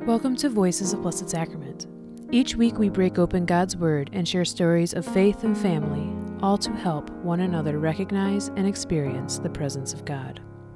Welcome to Voices of Blessed Sacrament. Each week we break open God's Word and share stories of faith and family, all to help one another recognize and experience the presence of God.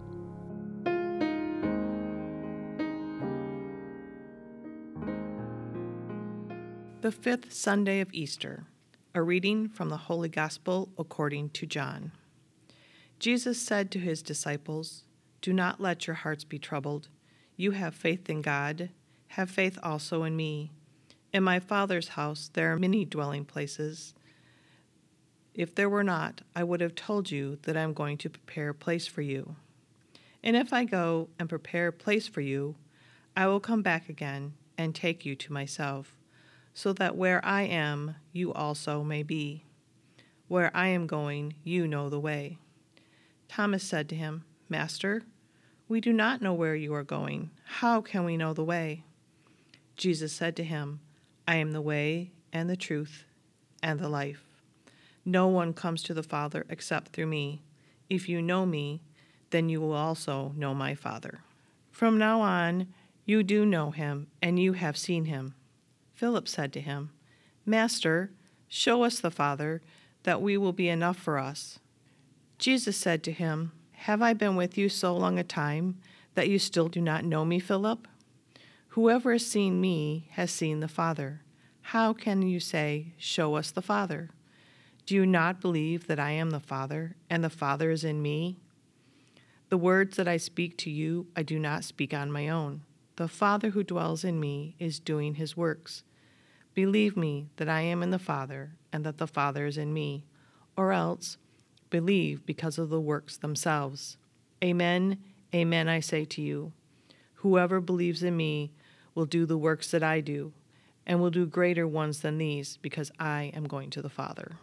The fifth Sunday of Easter, a reading from the Holy Gospel according to John. Jesus said to his disciples, "Do not let your hearts be troubled. You have faith in God. Have faith also in me. In my Father's house there are many dwelling places. If there were not, I would have told you that I am going to prepare a place for you. And if I go and prepare a place for you, I will come back again and take you to myself, so that where I am, you also may be. Where I am going, you know the way." Thomas said to him, "Master, we do not know where you are going. How can we know the way?" Jesus said to him, "I am the way and the truth and the life. No one comes to the Father except through me. If you know me, then you will also know my Father. From now on, you do know him, and you have seen him." Philip said to him, "Master, show us the Father, that we will be enough for us." Jesus said to him, "Have I been with you so long a time that you still do not know me, Philip? Whoever has seen me has seen the Father. How can you say, 'Show us the Father'? Do you not believe that I am the Father, and the Father is in me? The words that I speak to you, I do not speak on my own. The Father who dwells in me is doing his works. Believe me that I am in the Father, and that the Father is in me, or else believe because of the works themselves. Amen, amen, I say to you, whoever believes in me will do the works that I do, and will do greater ones than these, because I am going to the Father."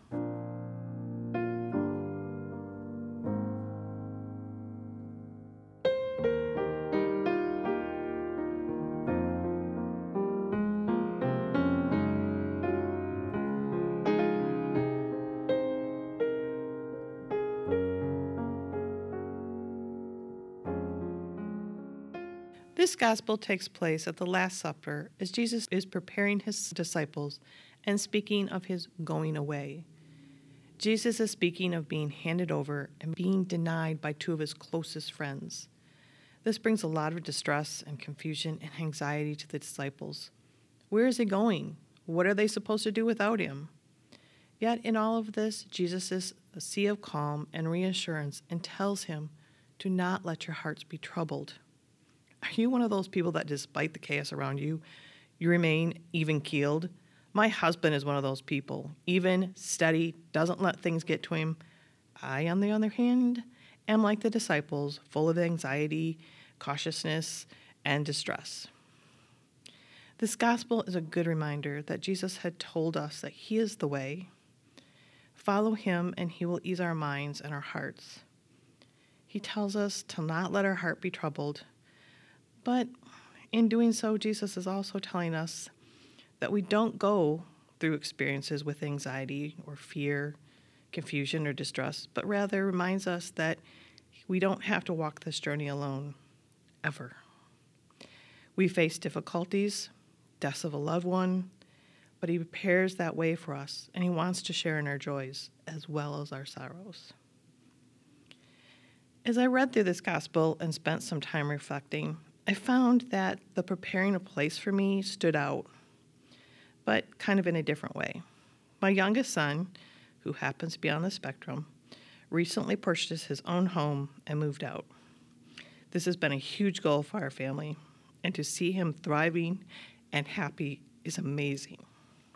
This gospel takes place at the Last Supper as Jesus is preparing his disciples and speaking of his going away. Jesus is speaking of being handed over and being denied by two of his closest friends. This brings a lot of distress and confusion and anxiety to the disciples. Where is he going? What are they supposed to do without him? Yet in all of this, Jesus is a sea of calm and reassurance and tells him, "Do not let your hearts be troubled." Are you one of those people that despite the chaos around you, you remain even-keeled? My husband is one of those people, even, steady, doesn't let things get to him. I, on the other hand, am like the disciples, full of anxiety, cautiousness, and distress. This gospel is a good reminder that Jesus had told us that he is the way. Follow him and he will ease our minds and our hearts. He tells us to not let our heart be troubled, but in doing so, Jesus is also telling us that we don't go through experiences with anxiety or fear, confusion, or distress, but rather reminds us that we don't have to walk this journey alone, ever. We face difficulties, deaths of a loved one, but he prepares that way for us, and he wants to share in our joys as well as our sorrows. As I read through this gospel and spent some time reflecting, I found that the preparing a place for me stood out, but kind of in a different way. My youngest son, who happens to be on the spectrum, recently purchased his own home and moved out. This has been a huge goal for our family, and to see him thriving and happy is amazing.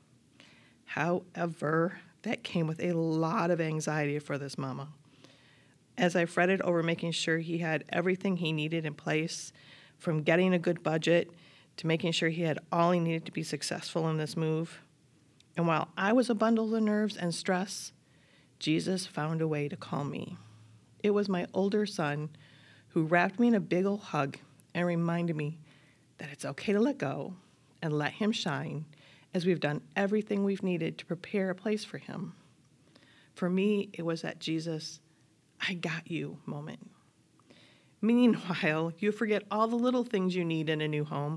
However, that came with a lot of anxiety for this mama. As I fretted over making sure he had everything he needed in place, from getting a good budget to making sure he had all he needed to be successful in this move. And while I was a bundle of nerves and stress, Jesus found a way to calm me. It was my older son who wrapped me in a big old hug and reminded me that it's okay to let go and let him shine, as we've done everything we've needed to prepare a place for him. For me, it was that Jesus, "I got you" moment. Meanwhile, you forget all the little things you need in a new home,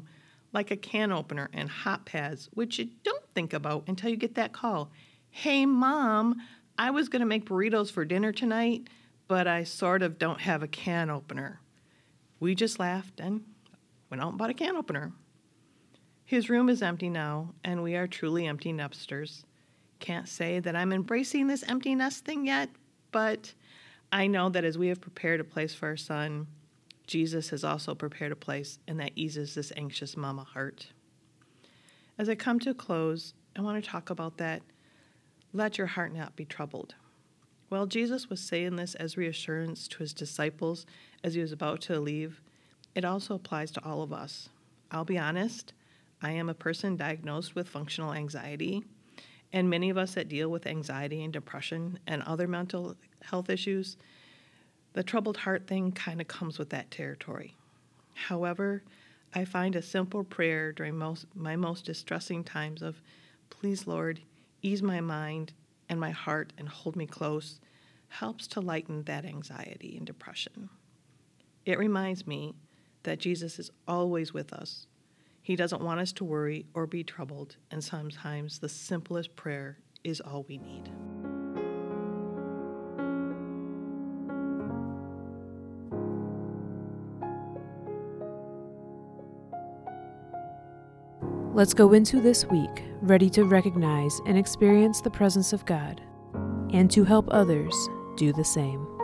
like a can opener and hot pads, which you don't think about until you get that call. Hey, Mom, I was going to make burritos for dinner tonight, but I sort of don't have a can opener. We just laughed and went out and bought a can opener. His room is empty now, and we are truly empty nesters. Can't say that I'm embracing this empty nest thing yet, but I know that as we have prepared a place for our son, Jesus has also prepared a place, and that eases this anxious mama heart. As I come to a close, I want to talk about that. Let your heart not be troubled. Well, Jesus was saying this as reassurance to his disciples as he was about to leave. It also applies to all of us. I'll be honest, I am a person diagnosed with functional anxiety, and many of us that deal with anxiety and depression and other mental health issues, the troubled heart thing kind of comes with that territory. However, I find a simple prayer during my most distressing times of, please, Lord, ease my mind and my heart and hold me close, helps to lighten that anxiety and depression. It reminds me that Jesus is always with us. He doesn't want us to worry or be troubled, and sometimes the simplest prayer is all we need. Let's go into this week ready to recognize and experience the presence of God, and to help others do the same.